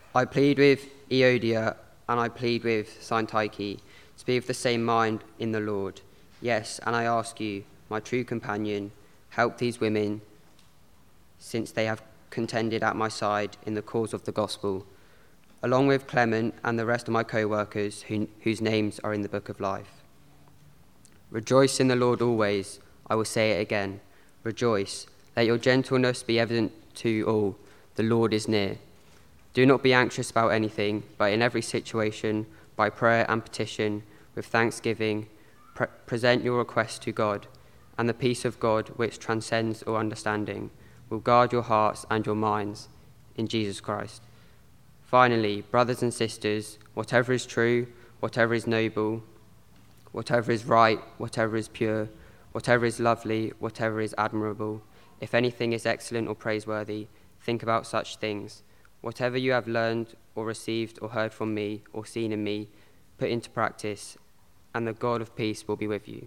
I plead with Eodia and I plead with Syntyche to be of the same mind in the Lord. Yes, and I ask you, my true companion, help these women, since they have contended at my side in the cause of the gospel, along with Clement and the rest of my co-workers whose names are in the book of life. Rejoice in the Lord always. I will say it again. Rejoice. Let your gentleness be evident to all. The Lord is near. Do not be anxious about anything, but in every situation, by prayer and petition, with thanksgiving, present your requests to God, and the peace of God, which transcends all understanding, will guard your hearts and your minds in Jesus Christ. Finally, brothers and sisters, whatever is true, whatever is noble, whatever is right, whatever is pure, whatever is lovely, whatever is admirable, if anything is excellent or praiseworthy, think about such things. Whatever you have learned or received or heard from me or seen in me, put into practice, and the God of peace will be with you.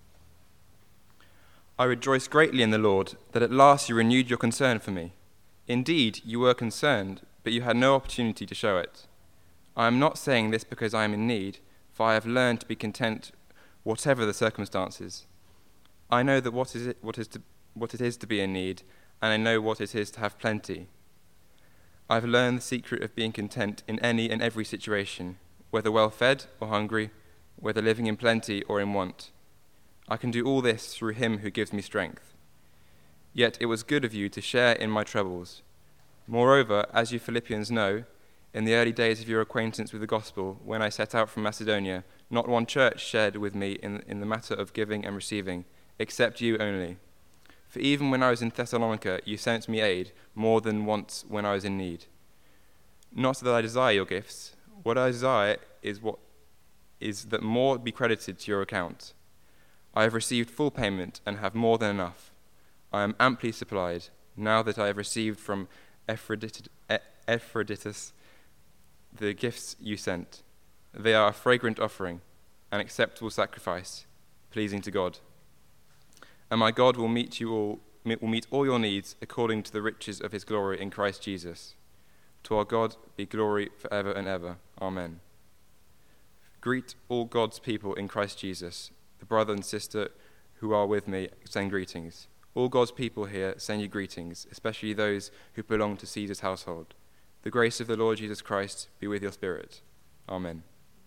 I rejoice greatly in the Lord that at last you renewed your concern for me. Indeed, you were concerned, but you had no opportunity to show it. I am not saying this because I am in need, for I have learned to be content whatever the circumstances. I know that what it is to be in need, and I know what it is to have plenty. I have learned the secret of being content in any and every situation, whether well-fed or hungry, whether living in plenty or in want. I can do all this through him who gives me strength. Yet it was good of you to share in my troubles. Moreover, as you Philippians know, in the early days of your acquaintance with the gospel, when I set out from Macedonia, not one church shared with me in the matter of giving and receiving, except you only. For even when I was in Thessalonica, you sent me aid more than once when I was in need. Not that I desire your gifts. What I desire is that more be credited to your account. I have received full payment and have more than enough. I am amply supplied, now that I have received from Epaphroditus the gifts you sent. They are a fragrant offering, an acceptable sacrifice, pleasing to God. And my God will meet all your needs according to the riches of his glory in Christ Jesus. To our God be glory forever and ever. Amen. Greet all God's people in Christ Jesus. The brother and sister who are with me send greetings. All God's people here send you greetings, especially those who belong to Caesar's household. The grace of the Lord Jesus Christ be with your spirit. Amen.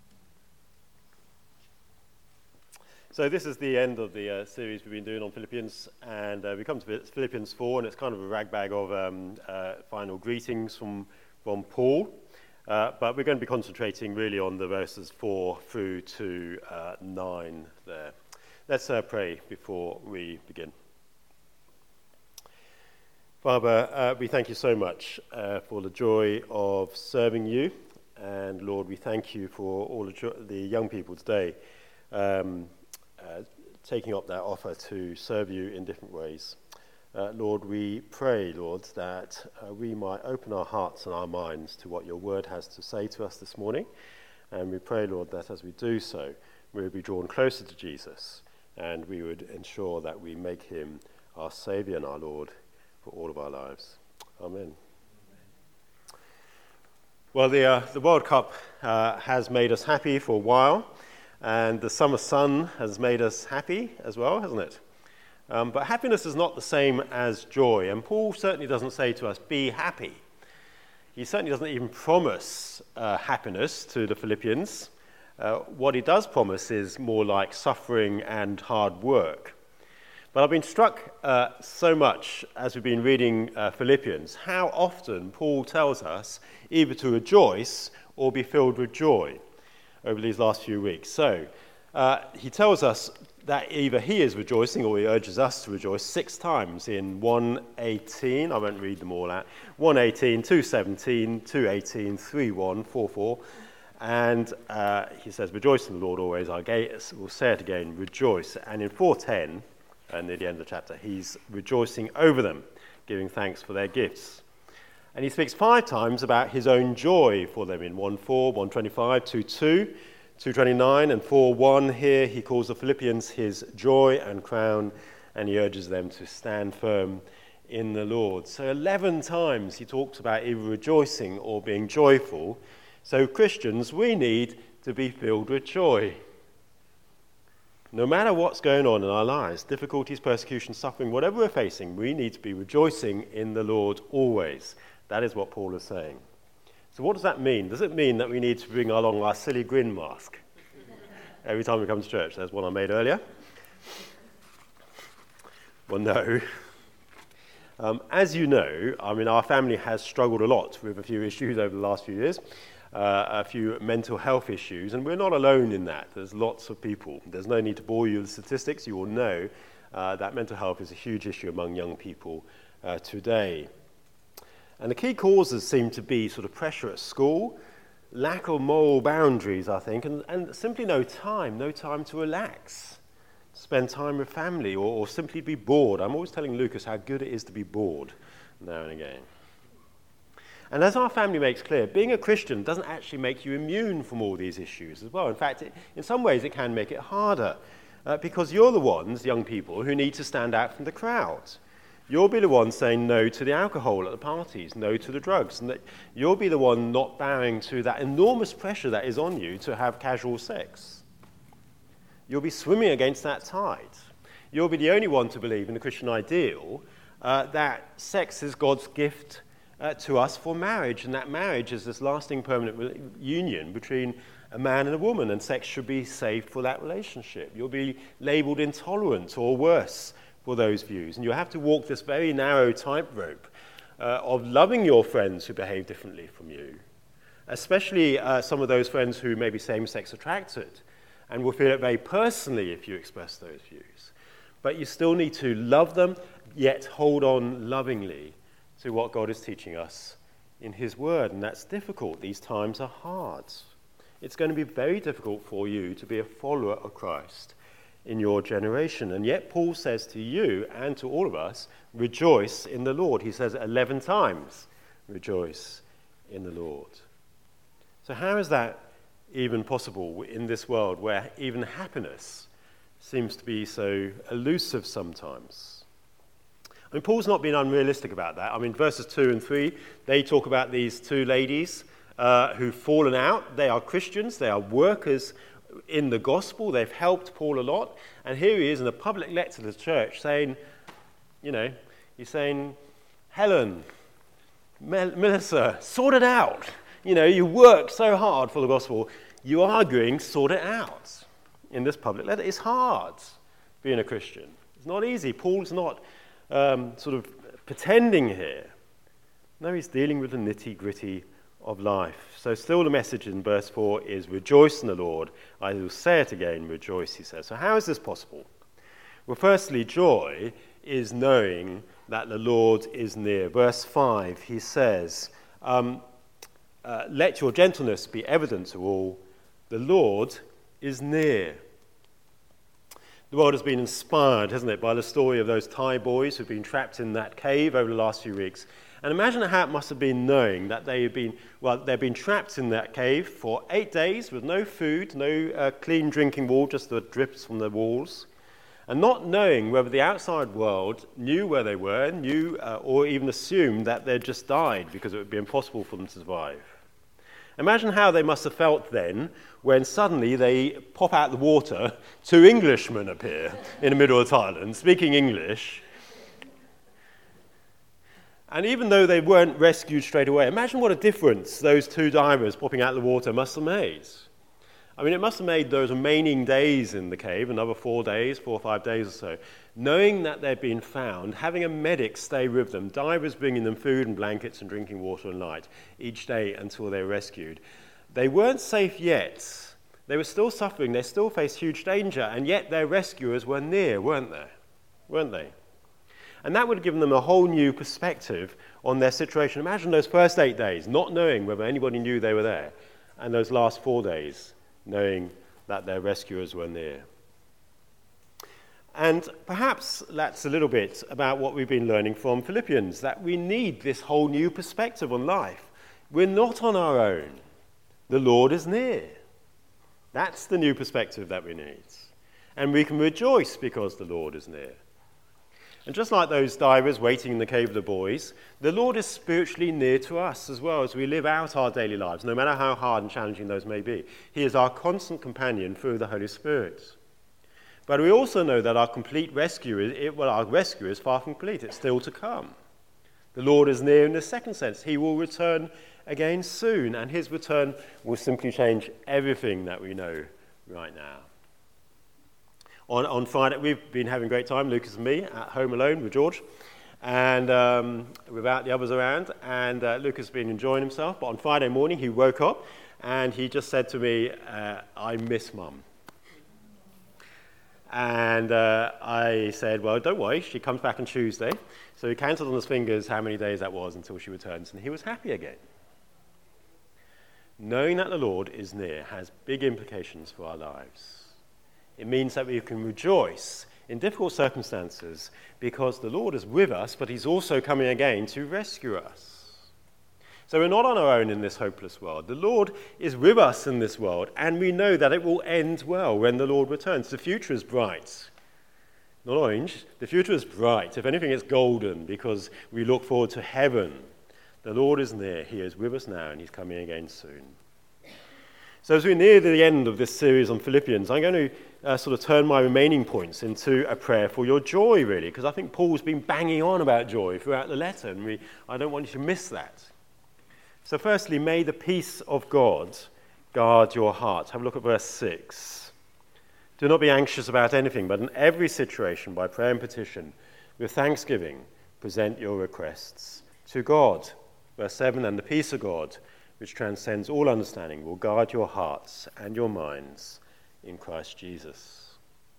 So this is the end of the series we've been doing on Philippians, and we come to Philippians 4, and it's kind of a ragbag of final greetings from Paul. But we're going to be concentrating really on the verses 4 through to 9 there. Let's pray before we begin. Father, we thank you so much for the joy of serving you. And Lord, we thank you for all the young people today taking up that offer to serve you in different ways. Lord, we pray, Lord, that we might open our hearts and our minds to what your word has to say to us this morning. And we pray, Lord, that as we do so, we will be drawn closer to Jesus, and we would ensure that we make him our Saviour and our Lord for all of our lives. Amen. Well, the World Cup has made us happy for a while, and the summer sun has made us happy as well, hasn't it? But happiness is not the same as joy, and Paul certainly doesn't say to us, be happy. He certainly doesn't even promise happiness to the Philippians. What he does promise is more like suffering and hard work. But I've been struck so much as we've been reading Philippians, how often Paul tells us either to rejoice or be filled with joy over these last few weeks. So he tells us that either he is rejoicing or he urges us to rejoice 6 times in 1:18. I won't read them all out. 1:18, 2:17, 2:18, 3:1, 4:4. And he says, rejoice in the Lord always. We'll say it again, rejoice. And in 4:10, and near the end of the chapter, he's rejoicing over them, giving thanks for their gifts. And he speaks 5 times about his own joy for them in 1:4, 1:25, 2:2, 2:29, and 4:1. Here he calls the Philippians his joy and crown, and he urges them to stand firm in the Lord. So 11 times he talks about either rejoicing or being joyful. So Christians, we need to be filled with joy. No matter what's going on in our lives, difficulties, persecution, suffering, whatever we're facing, we need to be rejoicing in the Lord always. That is what Paul is saying. So what does that mean? Does it mean that we need to bring along our silly grin mask every time we come to church? There's one I made earlier. Well, no. As you know, our family has struggled a lot with a few issues over the last few years, a few mental health issues, and we're not alone in that. There's lots of people. There's no need to bore you with statistics. You all know that mental health is a huge issue among young people today. And the key causes seem to be sort of pressure at school, lack of moral boundaries, I think, and simply no time to relax, spend time with family, or simply be bored. I'm always telling Lucas how good it is to be bored now and again. And as our family makes clear, being a Christian doesn't actually make you immune from all these issues as well. In fact, in some ways it can make it harder, because you're the ones, young people, who need to stand out from the crowd. You'll be the one saying no to the alcohol at the parties, no to the drugs, and that you'll be the one not bowing to that enormous pressure that is on you to have casual sex. You'll be swimming against that tide. You'll be the only one to believe in the Christian ideal that sex is God's gift to us for marriage, and that marriage is this lasting permanent union between a man and a woman, and sex should be saved for that relationship. You'll be labelled intolerant or worse for those views, and you'll have to walk this very narrow tightrope of loving your friends who behave differently from you, especially some of those friends who may be same-sex attracted and will feel it very personally if you express those views. But you still need to love them, yet hold on lovingly to what God is teaching us in his word, and that's difficult. These times are hard. It's going to be very difficult for you to be a follower of Christ in your generation, and yet Paul says to you and to all of us, rejoice in the Lord. He says 11 times, rejoice in the Lord. So how is that even possible in this world where even happiness seems to be so elusive sometimes? Paul's not been unrealistic about that. Verses 2 and 3, they talk about these two ladies who've fallen out. They are Christians. They are workers in the gospel. They've helped Paul a lot. And here he is in a public letter to the church saying, he's saying, Helen, Melissa, sort it out. You work so hard for the gospel. You are arguing, sort it out. In this public letter, it's hard being a Christian. It's not easy. Paul's not sort of pretending here. No, he's dealing with the nitty-gritty of life. So still the message in verse 4 is rejoice in the Lord. I will say it again, rejoice, he says. So how is this possible? Well, firstly, joy is knowing that the Lord is near. Verse 5, he says, let your gentleness be evident to all. The Lord is near. The world has been inspired, hasn't it, by the story of those Thai boys who've been trapped in that cave over the last few weeks. And imagine how it must have been knowing that they've been trapped in that cave for 8 days with no food, no clean drinking water, just the drips from the walls, and not knowing whether the outside world knew where they were, or even assumed that they'd just died because it would be impossible for them to survive. Imagine how they must have felt then when suddenly they pop out the water, two Englishmen appear in the middle of Thailand, speaking English. And even though they weren't rescued straight away, imagine what a difference those two divers popping out of the water must have made. It must have made those remaining days in the cave, another 4 or 5 days or so, knowing that they'd been found, having a medic stay with them, divers bringing them food and blankets and drinking water and light each day until they were rescued. They weren't safe yet. They were still suffering. They still faced huge danger, and yet their rescuers were near, weren't they? And that would have given them a whole new perspective on their situation. Imagine those first 8 days, not knowing whether anybody knew they were there, and those last 4 days, knowing that their rescuers were near. And perhaps that's a little bit about what we've been learning from Philippians, that we need this whole new perspective on life. We're not on our own. The Lord is near. That's the new perspective that we need. And we can rejoice because the Lord is near. And just like those divers waiting in the cave of the boys, the Lord is spiritually near to us as well as we live out our daily lives, no matter how hard and challenging those may be. He is our constant companion through the Holy Spirit. But we also know that our rescue is far from complete. It's still to come. The Lord is near in the second sense. He will return again soon, and his return will simply change everything that we know right now. On Friday, we've been having a great time, Lucas and me, at home alone with George, and without the others around, and Lucas has been enjoying himself. But on Friday morning, he woke up, and he just said to me, I miss Mum. And I said, well, don't worry, she comes back on Tuesday. So he counted on his fingers how many days that was until she returns, and he was happy again. Knowing that the Lord is near has big implications for our lives. It means that we can rejoice in difficult circumstances because the Lord is with us, but he's also coming again to rescue us. So we're not on our own in this hopeless world. The Lord is with us in this world, and we know that it will end well when the Lord returns. The future is bright. Not orange. The future is bright. If anything, it's golden because we look forward to heaven. The Lord is near. He is with us now, and he's coming again soon. So as we near the end of this series on Philippians, I'm going to sort of turn my remaining points into a prayer for your joy, really, because I think Paul's been banging on about joy throughout the letter, and I don't want you to miss that. So firstly, may the peace of God guard your heart. Have a look at verse 6. Do not be anxious about anything, but in every situation, by prayer and petition, with thanksgiving, present your requests to God. Verse 7, and the peace of God, which transcends all understanding, will guard your hearts and your minds in Christ Jesus.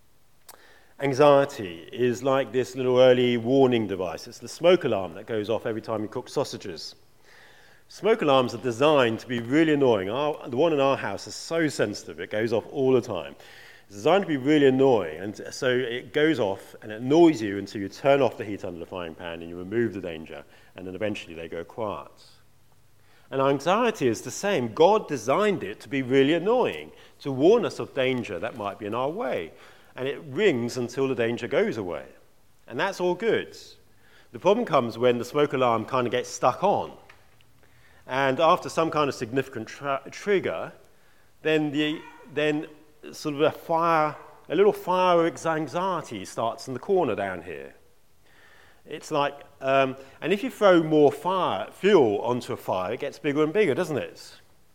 Anxiety is like this little early warning device. It's the smoke alarm that goes off every time you cook sausages. Smoke alarms are designed to be really annoying. The one in our house is so sensitive, it goes off all the time. It's designed to be really annoying, and so it goes off and it annoys you until you turn off the heat under the frying pan and you remove the danger, and then eventually they go quiet. And anxiety is the same. God designed it to be really annoying, to warn us of danger that might be in our way. And it rings until the danger goes away. And that's all good. The problem comes when the smoke alarm kind of gets stuck on. And after some kind of significant trigger, then sort of a little fire of anxiety starts in the corner down here. It's like, and if you throw more fuel onto a fire, it gets bigger and bigger, doesn't it?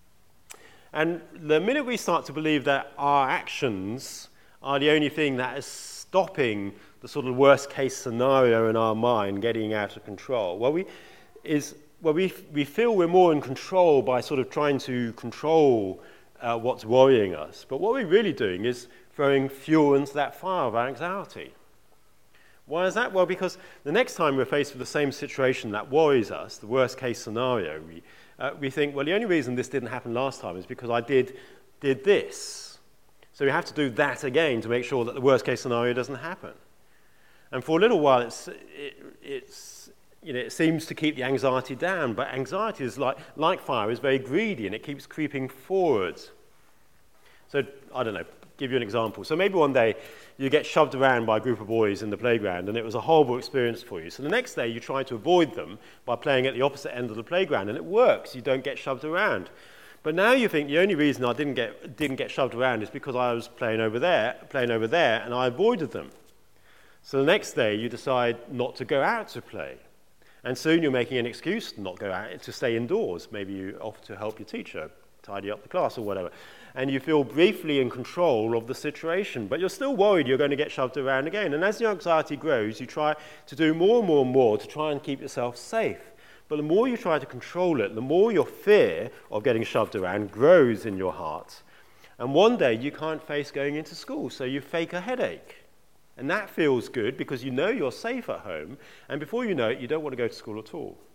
And the minute we start to believe that our actions are the only thing that is stopping the sort of worst case scenario in our mind getting out of control, we feel we're more in control by sort of trying to control what's worrying us. But what we're really doing is throwing fuel into that fire of anxiety. Why is that? Well, because the next time we're faced with the same situation that worries us, the worst case scenario, we think, well, the only reason this didn't happen last time is because I did this. So we have to do that again to make sure that the worst case scenario doesn't happen. And for a little while, it seems to keep the anxiety down, but anxiety is like fire, is very greedy, and it keeps creeping forward. So, I don't know, give you an example. So maybe one day you get shoved around by a group of boys in the playground, and it was a horrible experience for you. So the next day you try to avoid them by playing at the opposite end of the playground, and it works. You don't get shoved around. But now you think the only reason I didn't get shoved around is because I was playing over there, and I avoided them. So the next day you decide not to go out to play. And soon you're making an excuse to not go out, to stay indoors. Maybe you offer to help your teacher tidy up the class or whatever. And you feel briefly in control of the situation, but you're still worried you're going to get shoved around again. And as your anxiety grows, you try to do more and more and more to try and keep yourself safe. But the more you try to control it, the more your fear of getting shoved around grows in your heart. And one day you can't face going into school, so you fake a headache. And that feels good because you know you're safe at home, and before you know it, you don't want to go to school at all.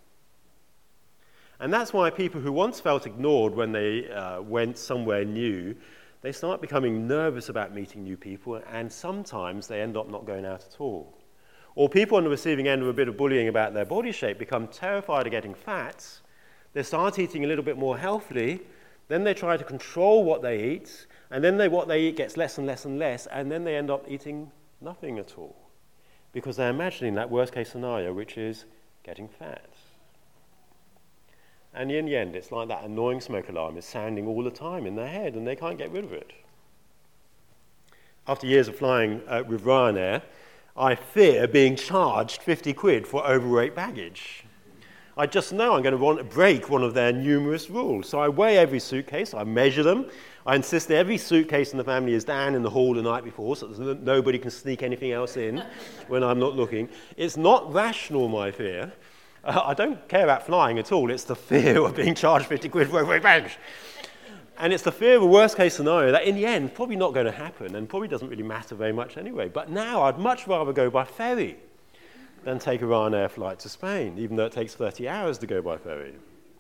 And that's why people who once felt ignored when they went somewhere new, they start becoming nervous about meeting new people, and sometimes they end up not going out at all. Or people on the receiving end of a bit of bullying about their body shape become terrified of getting fat. They start eating a little bit more healthily, then they try to control what they eat, and then what they eat gets less and less and less, and then they end up eating nothing at all. because they're imagining that worst-case scenario, which is getting fat. And in the end, it's like that annoying smoke alarm is sounding all the time in their head, and they can't get rid of it. After years of flying with Ryanair, I fear being charged 50 quid for overweight baggage. I just know I'm going to want to break one of their numerous rules. So I weigh every suitcase, I measure them, I insist that every suitcase in the family is down in the hall the night before so that nobody can sneak anything else in when I'm not looking. It's not rational, my fear. I don't care about flying at all. It's the fear of being charged 50 quid for overweight baggage. And it's the fear of a worst-case scenario that in the end probably not going to happen and probably doesn't really matter very much anyway. But now I'd much rather go by ferry than take a Ryanair flight to Spain, even though it takes 30 hours to go by ferry.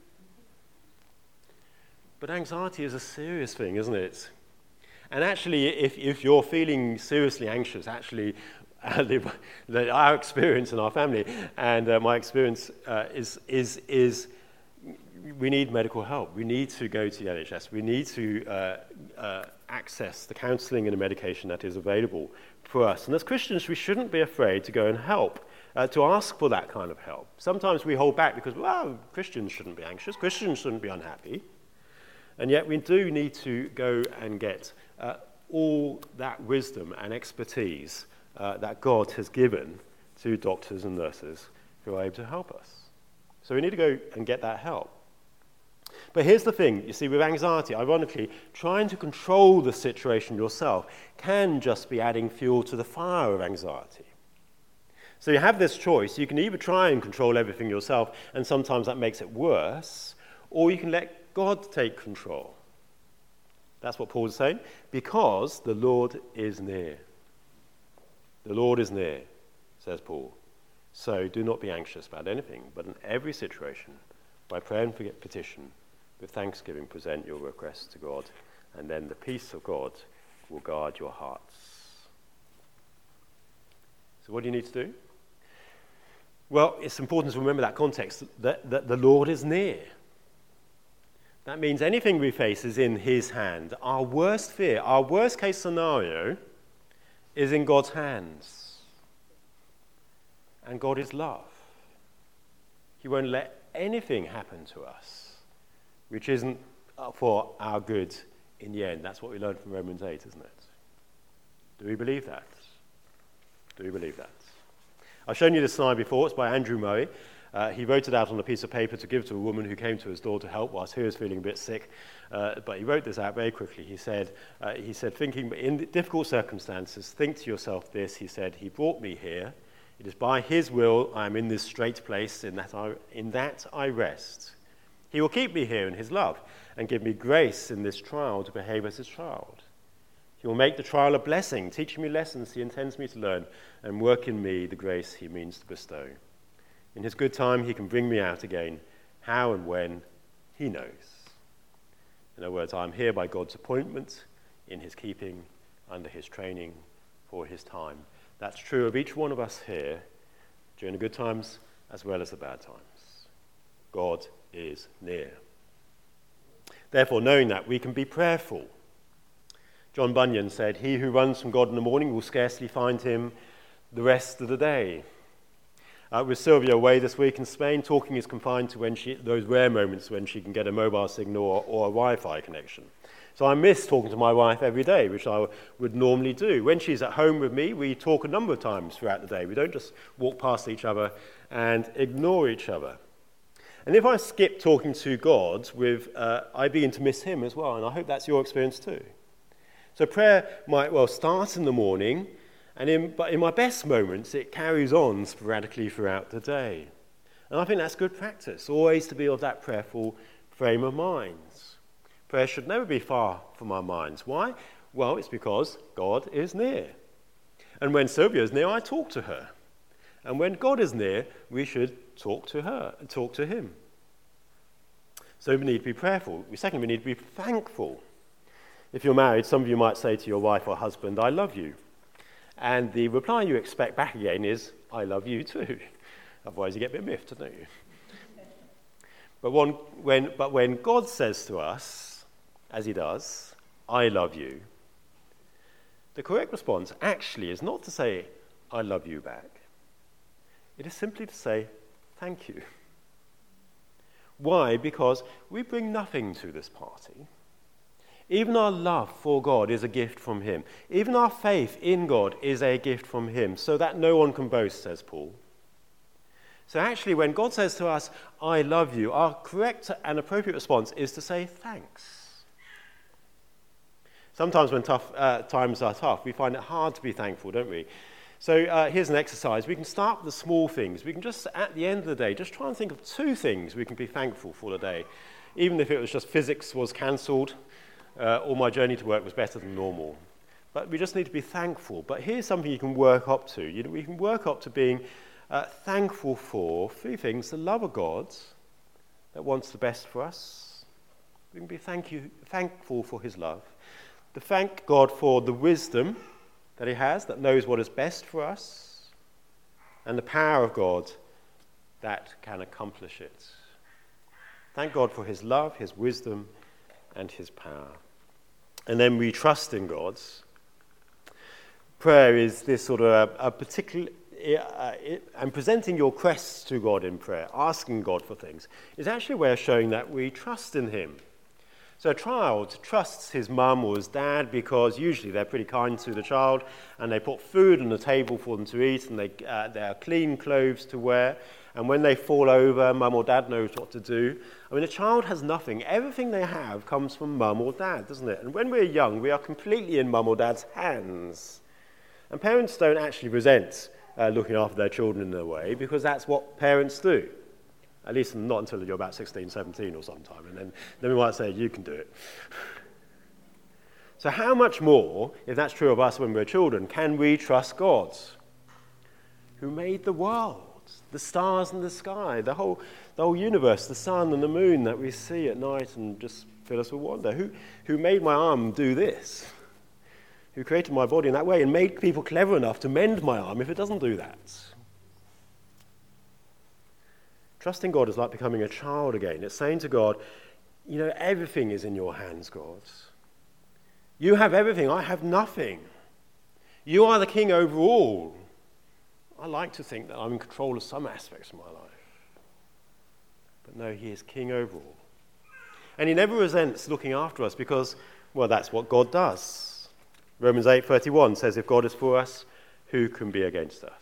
But anxiety is a serious thing, isn't it? And actually, if you're feeling seriously anxious, actually, our experience in our family and my experience is we need medical help. We need to go to the NHS. We need to access the counselling and the medication that is available for us. And as Christians, we shouldn't be afraid to go and help, to ask for that kind of help. Sometimes we hold back because, well, Christians shouldn't be anxious. Christians shouldn't be unhappy. And yet we do need to go and get all that wisdom and expertise that God has given to doctors and nurses who are able to help us. So we need to go and get that help. But here's the thing, you see, with anxiety, ironically, trying to control the situation yourself can just be adding fuel to the fire of anxiety. So you have this choice. You can either try and control everything yourself, and sometimes that makes it worse, or you can let God take control. That's what Paul is saying. Because the Lord is near. The Lord is near, says Paul. So do not be anxious about anything, but in every situation, by prayer and petition, with thanksgiving, present your requests to God, and then the peace of God will guard your hearts. So what do you need to do? Well, it's important to remember that context, that the Lord is near. That means anything we face is in his hand. Our worst fear, our worst case scenario is in God's hands. And God is love. He won't let anything happen to us which isn't for our good in the end. That's what we learned from Romans 8, isn't it? Do we believe that? Do we believe that? I've shown you this slide before. It's by Andrew Murray. He wrote it out on a piece of paper to give to a woman who came to his door to help whilst he was feeling a bit sick. But he wrote this out very quickly. He said, thinking in difficult circumstances, think to yourself this. He said, he brought me here. It is by his will I am in this straight place. In that I rest. He will keep me here in his love and give me grace in this trial to behave as his child. He will make the trial a blessing, teaching me lessons he intends me to learn and work in me the grace he means to bestow. In his good time, he can bring me out again. How and when, he knows. In other words, I am here by God's appointment, in his keeping, under his training, for his time. That's true of each one of us here, during the good times as well as the bad times. God is near. Therefore, knowing that, we can be prayerful. John Bunyan said, he who runs from God in the morning will scarcely find him the rest of the day. With Sylvia away this week in Spain, talking is confined to those rare moments when she can get a mobile signal or a Wi-Fi connection. So I miss talking to my wife every day, which I would normally do. When she's at home with me, we talk a number of times throughout the day. We don't just walk past each other and ignore each other. And if I skip talking to God, I begin to miss him as well, and I hope that's your experience too. So prayer might well start in the morning, but in my best moments, it carries on sporadically throughout the day. And I think that's good practice, always to be of that prayerful frame of mind. Prayer should never be far from our minds. Why? Well, it's because God is near. And when Sylvia is near, I talk to her. And when God is near, we should talk to her and talk to him. So we need to be prayerful. Secondly, we need to be thankful. If you're married, some of you might say to your wife or husband, I love you. And the reply you expect back again is, I love you too. Otherwise you get a bit miffed, don't you? But when God says to us, as he does, I love you, the correct response actually is not to say, I love you back, It is simply to say, thank you. Why? Because we bring nothing to this party. Even our love for God is a gift from him. Even our faith in God is a gift from him, so that no one can boast, says Paul. So actually, when God says to us, I love you, our correct and appropriate response is to say thanks. Sometimes when times are tough, we find it hard to be thankful, don't we? So here's an exercise. We can start with the small things. We can just, at the end of the day, just try and think of 2 things we can be thankful for today. Even if it was just physics was cancelled, or my journey to work was better than normal. But we just need to be thankful. But here's something you can work up to. We can work up to being thankful for 3 things. The love of God that wants the best for us. We can be thankful for his love. To thank God for the wisdom that he has, that knows what is best for us, and the power of God that can accomplish it. Thank God for his love, his wisdom, and his power. And then we trust in God. Prayer is this sort of a particular, and presenting your requests to God in prayer, asking God for things, is actually a way of showing that we trust in him. So a child trusts his mum or his dad because usually they're pretty kind to the child and they put food on the table for them to eat and they have clean clothes to wear. And when they fall over, mum or dad knows what to do. I mean, a child has nothing. Everything they have comes from mum or dad, doesn't it? And when we're young, we are completely in mum or dad's hands. And parents don't actually resent looking after their children in a way because that's what parents do. At least not until you're about 16, 17 or sometime. And then we might say, you can do it. So how much more, if that's true of us when we're children, can we trust God, who made the world, the stars in the sky, the whole universe, the sun and the moon that we see at night and just fill us with wonder? Who made my arm do this? Who created my body in that way and made people clever enough to mend my arm if it doesn't do that? Trusting God is like becoming a child again. It's saying to God, everything is in your hands, God. You have everything. I have nothing. You are the king over all. I like to think that I'm in control of some aspects of my life. But no, he is king over all. And he never resents looking after us because, well, that's what God does. Romans 8:31 says, if God is for us, who can be against us?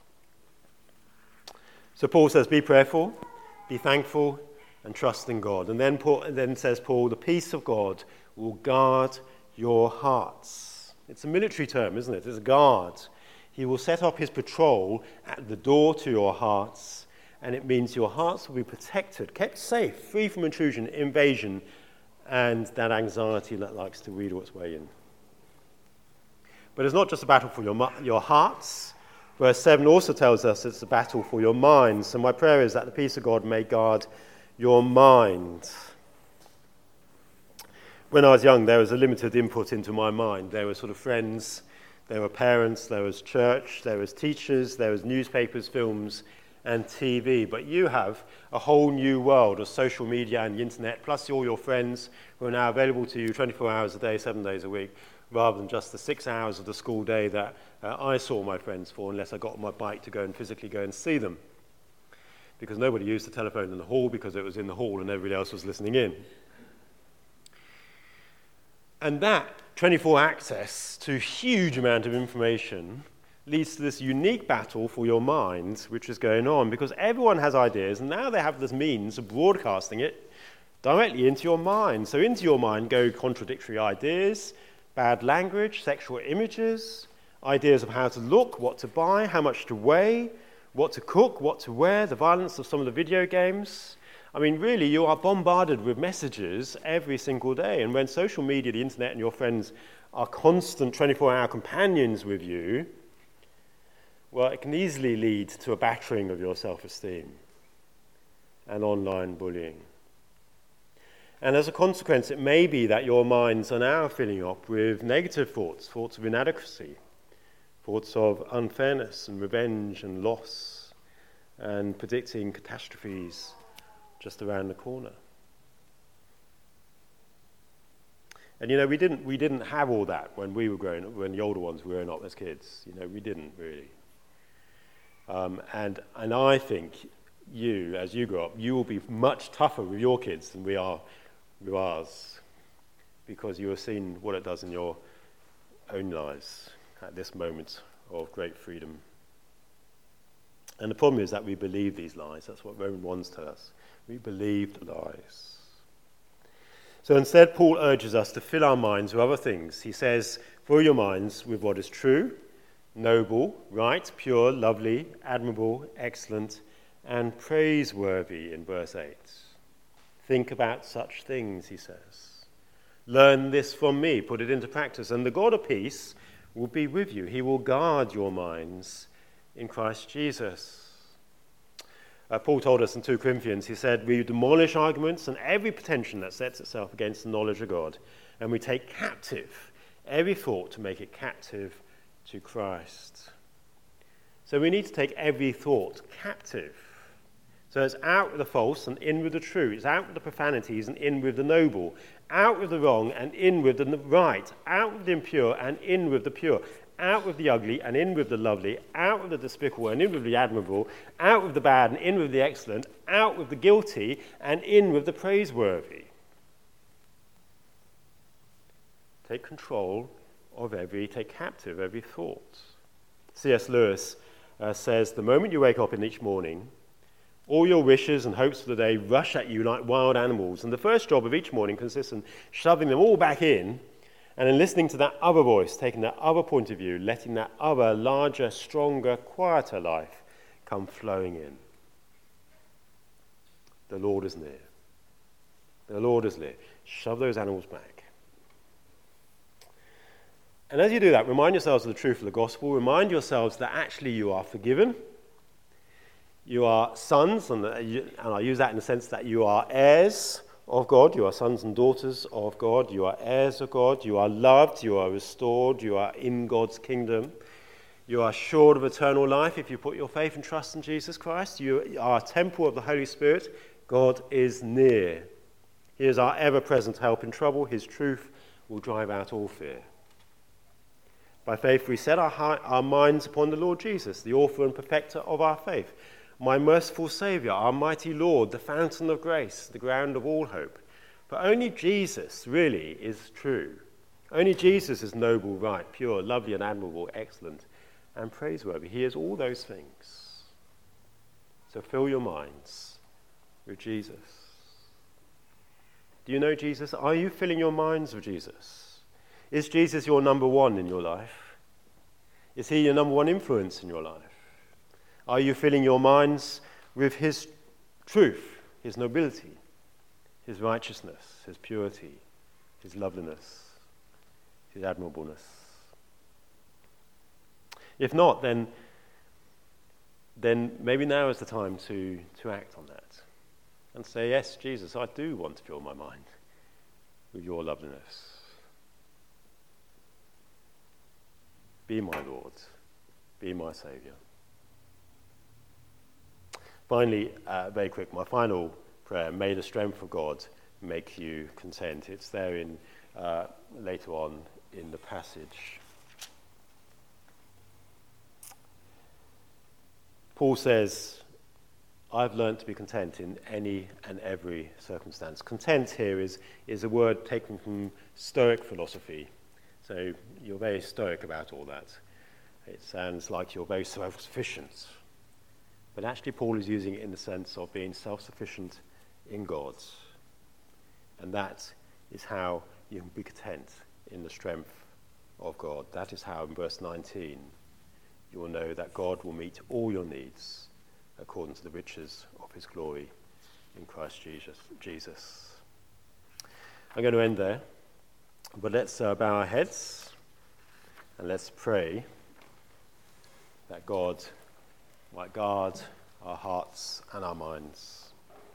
So Paul says, be prayerful, be thankful, and trust in God. And then says Paul, the peace of God will guard your hearts. It's a military term, isn't it? It's a guard. He will set up his patrol at the door to your hearts, and it means your hearts will be protected, kept safe, free from intrusion, invasion, and that anxiety that likes to wheedle its way in. But it's not just a battle for your hearts. Verse 7 also tells us it's a battle for your minds. So my prayer is that the peace of God may guard your mind. When I was young, there was a limited input into my mind. There were sort of friends, there were parents, there was church, there was teachers, there was newspapers, films, and TV. But you have a whole new world of social media and the internet, plus all your friends who are now available to you 24 hours a day, 7 days a week, rather than just the 6 hours of the school day that I saw my friends for, unless I got on my bike to go and physically go and see them. Because nobody used the telephone in the hall because it was in the hall and everybody else was listening in. And that 24 access to a huge amount of information leads to this unique battle for your mind, which is going on, because everyone has ideas, and now they have this means of broadcasting it directly into your mind. So into your mind go contradictory ideas, bad language, sexual images, ideas of how to look, what to buy, how much to weigh, what to cook, what to wear, the violence of some of the video games. I mean, really, you are bombarded with messages every single day. And when social media, the internet, and your friends are constant 24-hour companions with you, well, it can easily lead to a battering of your self-esteem and online bullying. And as a consequence, it may be that your minds are now filling up with negative thoughts, thoughts of inadequacy, thoughts of unfairness and revenge and loss, and predicting catastrophes just around the corner. And we didn't have all that when we were growing up, when the older ones were growing up as kids. We didn't really. And I think you, as you grow up, you will be much tougher with your kids than we are with ours, because you have seen what it does in your own lives at this moment of great freedom. And the problem is that we believe these lies. That's what Romans 1 tells us. We believe the lies. So instead, Paul urges us to fill our minds with other things. He says, fill your minds with what is true, noble, right, pure, lovely, admirable, excellent, and praiseworthy in verse 8. Think about such things, he says. Learn this from me, put it into practice, and the God of peace will be with you. He will guard your minds in Christ Jesus. Paul told us in 2 Corinthians, he said, we demolish arguments and every pretension that sets itself against the knowledge of God, and we take captive every thought to make it captive to Christ. So we need to take every thought captive. So it's out with the false and in with the true. It's out with the profanities and in with the noble. Out with the wrong and in with the right. Out with the impure and in with the pure. Out with the ugly and in with the lovely. Out with the despicable and in with the admirable. Out with the bad and in with the excellent. Out with the guilty and in with the praiseworthy. Take control of take captive every thought. C.S. Lewis says, the moment you wake up in each morning, all your wishes and hopes for the day rush at you like wild animals, and the first job of each morning consists in shoving them all back in, and in listening to that other voice, taking that other point of view, letting that other, larger, stronger, quieter life come flowing in. The Lord is near. The Lord is near. Shove those animals back. And as you do that, remind yourselves of the truth of the gospel. Remind yourselves that actually you are forgiven. You are sons, and I use that in the sense that you are heirs of God. You are sons and daughters of God. You are heirs of God. You are loved. You are restored. You are in God's kingdom. You are assured of eternal life if you put your faith and trust in Jesus Christ. You are a temple of the Holy Spirit. God is near. He is our ever-present help in trouble. His truth will drive out all fear. By faith we set our minds upon the Lord Jesus, the author and perfecter of our faith. My merciful Saviour, our mighty Lord, the fountain of grace, the ground of all hope. For only Jesus really is true. Only Jesus is noble, right, pure, lovely and admirable, excellent and praiseworthy. He is all those things. So fill your minds with Jesus. Do you know Jesus? Are you filling your minds with Jesus? Is Jesus your number one in your life? Is he your number one influence in your life? Are you filling your minds with his truth, his nobility, his righteousness, his purity, his loveliness, his admirableness? If not, then maybe now is the time to act on that and say, yes, Jesus, I do want to fill my mind with your loveliness. Be my Lord. Be my Saviour. Finally, very quick, my final prayer, may the strength of God make you content. It's there in later on in the passage. Paul says, I've learned to be content in any and every circumstance. Content here is a word taken from Stoic philosophy. So you're very stoic about all that. It sounds like you're very self-sufficient. But actually Paul is using it in the sense of being self-sufficient in God. And that is how you can be content in the strength of God. That is how in verse 19 you will know that God will meet all your needs according to the riches of his glory in Christ Jesus. I'm going to end there. But let's bow our heads and let's pray that God might guard our hearts and our minds.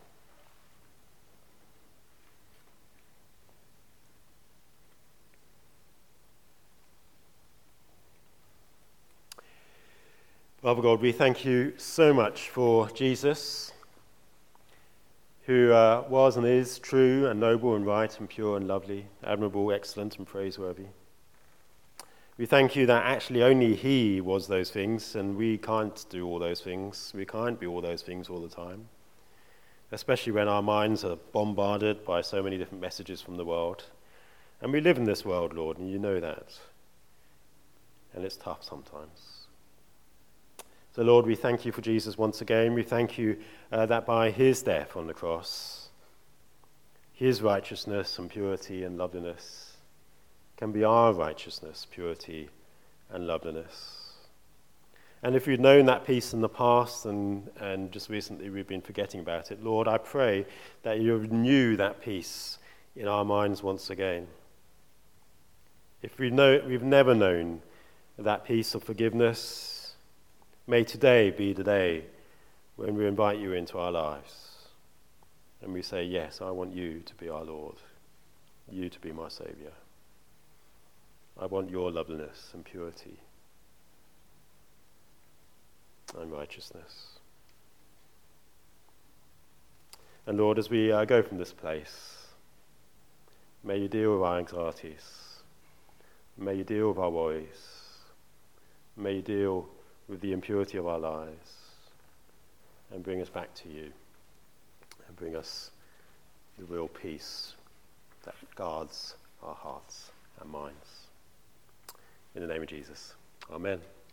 Father God, we thank you so much for Jesus, who was and is true and noble and right and pure and lovely, admirable, excellent and praiseworthy. We thank you that actually only he was those things, and we can't do all those things. We can't be all those things all the time, especially when our minds are bombarded by so many different messages from the world. And we live in this world, Lord, and you know that. And it's tough sometimes. So, Lord, we thank you for Jesus once again. We thank you that by his death on the cross, his righteousness and purity and loveliness can be our righteousness, purity, and loveliness. And if we'd known that peace in the past and just recently we've been forgetting about it, Lord, I pray that you renew that peace in our minds once again. If we've never known that peace of forgiveness, may today be the day when we invite you into our lives and we say, yes, I want you to be our Lord, you to be my Saviour. I want your loveliness and purity and righteousness. And Lord, as we go from this place, may you deal with our anxieties. May you deal with our worries. May you deal with the impurity of our lives and bring us back to you and bring us the real peace that guards our hearts and minds. In the name of Jesus. Amen.